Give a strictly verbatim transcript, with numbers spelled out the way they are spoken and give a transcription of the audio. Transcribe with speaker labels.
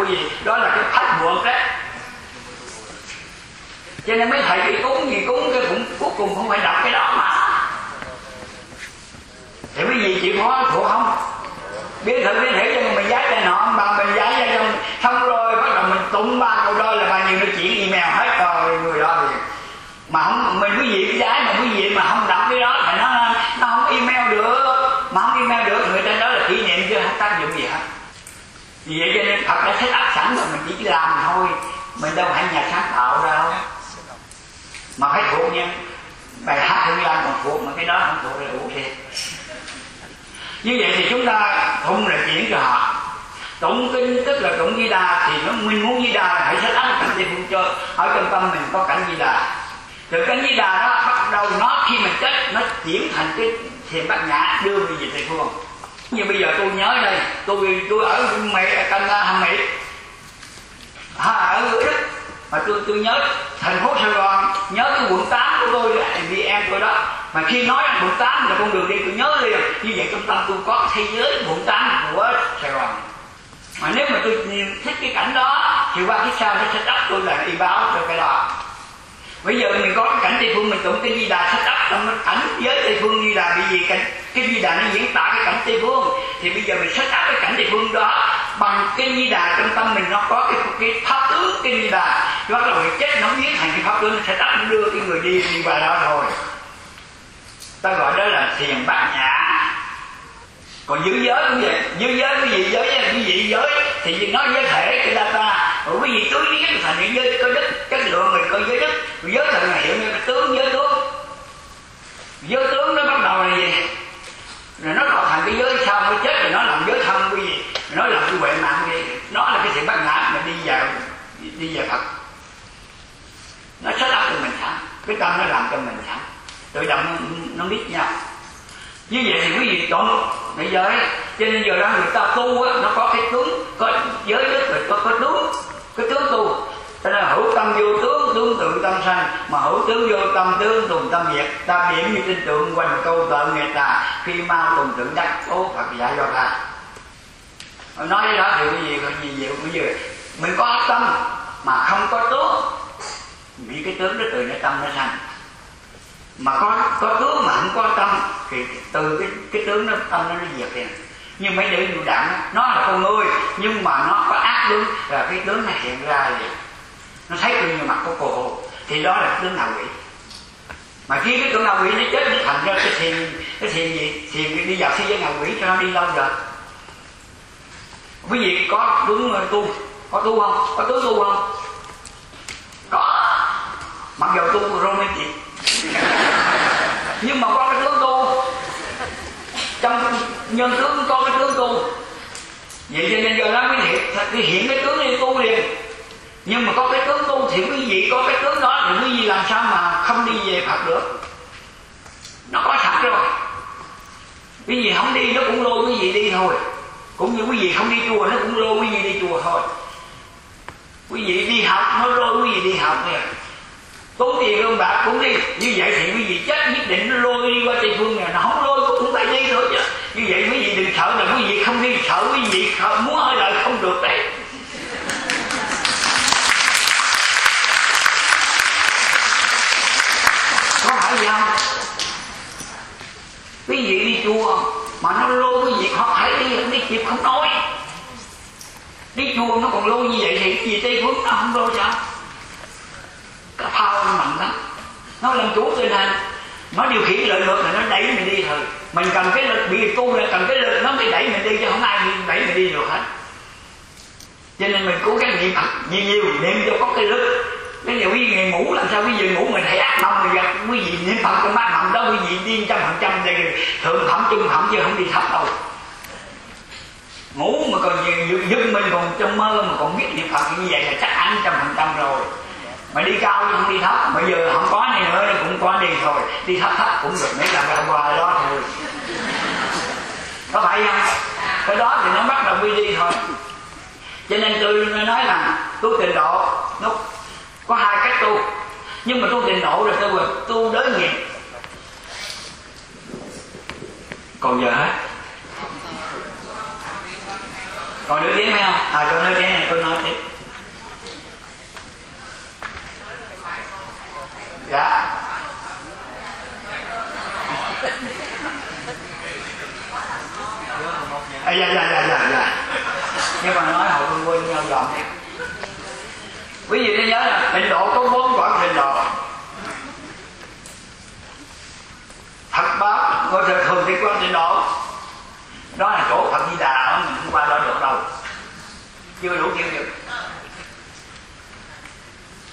Speaker 1: cái gì đó là cái phách buộc đấy. Cho nên mấy thầy đi cúng gì cúng cái cũng cuối cùng không phải đọc cái đó mà. Thì quý vị chịu khó thuộc không? Biết thử biết thể cho mình giái tay nọ, bà mình giái ra trong xong rồi bắt đầu mình tụng ba câu đó là bao nhiêu nó chuyển email hết rồi người đó thì mà không mình quý vị cái giái mà quý vị mà không đọc cái đó thì nó nó không email được, mà không email được người ta đó là kỷ niệm chứ không tác dụng gì hết. Vì vậy cho nên Phật đã set up sẵn rồi, mình chỉ làm thôi, mình đâu phải nhà sáng tạo ra đâu mà phải thuộc nha. Bài hát Hương Lan còn thuộc mà cái đó không thuộc là đủ thiệt. Như vậy thì chúng ta tụng là chuyển cho họ. Tụng kinh tức là tụng Di Đà thì nó mình muốn Di Đà là phải set up cảnh Tây Phương cho ở trong tâm mình có cảnh Di Đà. Từ cảnh Di Đà đó bắt đầu nó khi mình chết nó chuyển thành cái thiền bát nhã đưa mình về Tây Phương. Như bây giờ tôi nhớ đây, tôi tôi ở Mỹ Tân Hàm Mỹ, à, ở Đức mà tôi tôi nhớ thành phố Sài Gòn, nhớ cái quận tám của tôi là vì em tôi đó. Mà khi nói quận tám là con đường đi tôi nhớ liền. Như vậy trong tâm tôi có thế giới quận tám của Sài Gòn. Mà nếu mà tôi thích cái cảnh đó thì qua cái sau nó sẽ đắp tôi là y báo cho cái đó. Bây giờ mình có cái cảnh Tây Phương mình tụng cái Di Đà set up trong cái cảnh giới Tây Phương Di Đà, bởi vì cảnh cái Di Đà nó diễn tả cái cảnh Tây Phương thì bây giờ mình set up cái cảnh Tây Phương đó bằng cái Di Đà trong tâm mình nó có cái cái pháp tướng cái Di Đà, đó là người chết nó biến thành cái pháp tướng nó set up nó đưa cái người đi đi vào đó thôi. Ta gọi đó là thiền bát nhã. Còn giữ giới cũng vậy, giữ giới cái gì giới cái gì giới thì nói giới thể cái data, rồi cái gì tứ biết thành những giới có đức, chất lượng mình có giới đức, giới thần là hiểu như cái tướng giới tướng. Giới tướng nó bắt đầu là gì? Rồi nó tạo thành cái giới sau nó chết rồi nó làm giới thân cái gì? Rồi nó làm cái huệ mạng cái gì? Nó là cái thiền bát nhã mà đi vào đi vào Phật. Nó set up cho mình sẵn, cái tâm nó làm cho mình sẵn, tự động nó, nó biết nhau. Như vậy thì quý vị chọn để giới. Cho nên giờ đó người ta tu á, nó có cái tướng, có giới đức rồi có, có tướng, cái tướng tu. Cho nên hữu tâm vô tướng, tướng tự tâm sanh, mà hữu tướng vô tâm, tướng tùng tâm diệt. Ta điểm như tin tượng quanh câu tợ nghề tà, khi mau tùng tượng đắc tố Phật dạy cho ta. Nói cái đó thì quý vị có gì vậy? Bây giờ mình có tâm mà không có tướng, vì cái tướng đó từ cái tâm nó sanh. Mà có có tướng mà không có tâm thì từ cái cái tướng nó tâm nó nó diệt liền. Như mấy đứa vụ đạn đó, nó là con người nhưng mà nó có ác tướng là cái tướng nó hiện ra liền. Nó thấy tôi như mặt của cô thì đó là tướng ngạ quỷ. Mà khi cái tướng ngạ quỷ nó chết nó thành ra cái thiền cái thiền gì thiền đi vào thế giới ngạ quỷ cho nó đi lâu rồi. Quý vị có tướng tu có tu không? Có tướng tu không? Có. Mặc dù tu romantic nhưng mà có cái tướng tu, trong nhân tướng có cái tướng tu. Vậy cho nên giờ đó mới hiện, thì hiện cái tướng đi tu liền. Nhưng mà có cái tướng tu thì quý vị có cái tướng đó thì quý vị làm sao mà không đi về Phật được? Nó có sẵn rồi. Quý vị không đi nó cũng lôi quý vị đi thôi. Cũng như quý vị không đi chùa nó cũng lôi quý vị đi chùa thôi. Quý vị đi học nó lôi quý vị đi học nè. Tốn tiền lương bạc cũng đi. Như vậy thì quý vị chết nhất định nó lôi đi qua Tây Phương này. Nó không lôi cũng phải đi thôi chứ. Như vậy quý vị đừng sợ là quý vị không đi. Sợ quý vị muốn hơi lợi không được đấy. Có phải gì không? Quý vị đi chùa mà nó lôi quý vị không phải đi. Không đi kịp không nói. Đi chùa nó còn lôi như vậy thì cái gì Tây Phương nó không lôi sao? Cái phao nó mạnh lắm. Nó làm chủ tình hình. Nó điều khiển lợi lực là nó đẩy mình đi thôi. Mình cầm cái lực, bị tu là cầm cái lực nó mới đẩy mình đi chứ không ai đẩy mình đi được hết. Cho nên mình cố gắng niệm Phật nhiều nhiều, niệm cho có cái lực. Cái điều quý vị ngủ làm sao quý vị ngủ mình thấy ác mộng rồi gặp quý vị niệm Phật trong bát mộng đó quý vị điên trăm phần trăm đây thượng phẩm trung phẩm chứ không đi thấp đâu. Ngủ mà còn giấc mình còn trong mơ mà còn biết niệm Phật như vậy là chắc ăn trăm phần trăm rồi. Mà đi cao chứ không đi thấp. Bây giờ không có này nữa cũng có đi thôi. Đi thấp thấp cũng được mấy lần ra qua đó thôi. Có phải không? Cái đó thì nó bắt đầu đi đi thôi. Cho nên tôi nói là tu tịnh độ nó có hai cách tu. Nhưng mà tu tịnh độ là tôi tu đới nghiệp. Còn giờ hết. Còn đứa tiếng phải không? À tôi nói tiếng này tôi nói dạ à, dạ dạ dạ dạ dạ nhưng mà nói hồi tôi quên nhau dọn đi. Quý vị nên nhớ là tịnh độ có bốn quả tịnh độ. Thật báo ngôi trời thường thì quan tịnh độ đó là chỗ Phật Di Đà, mình không qua đó được đâu, chưa đủ chịu được.